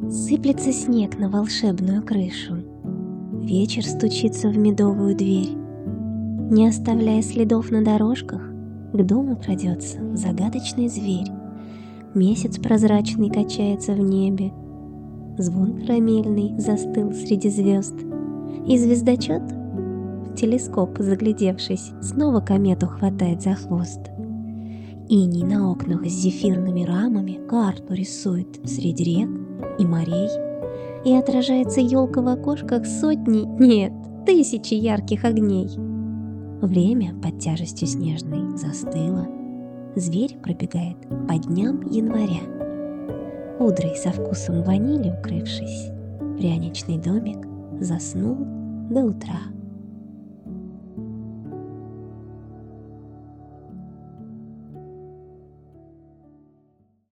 Сыплется снег на волшебную крышу. Вечер стучится в медовую дверь. Не оставляя следов на дорожках, к дому крадется загадочный зверь. Месяц прозрачный качается в небе. Звон карамельный застыл среди звезд. И звездочет, в телескоп заглядевшись, снова комету хватает за хвост. Иней на окнах с зефирными рамами карту рисует среди рек и морей. И отражается елка в окошках сотни, нет, тысячи ярких огней. Время под тяжестью снежной застыло. Зверь пробегает по дням января. Пудрой со вкусом ванили укрывшись, пряничный домик заснул до утра.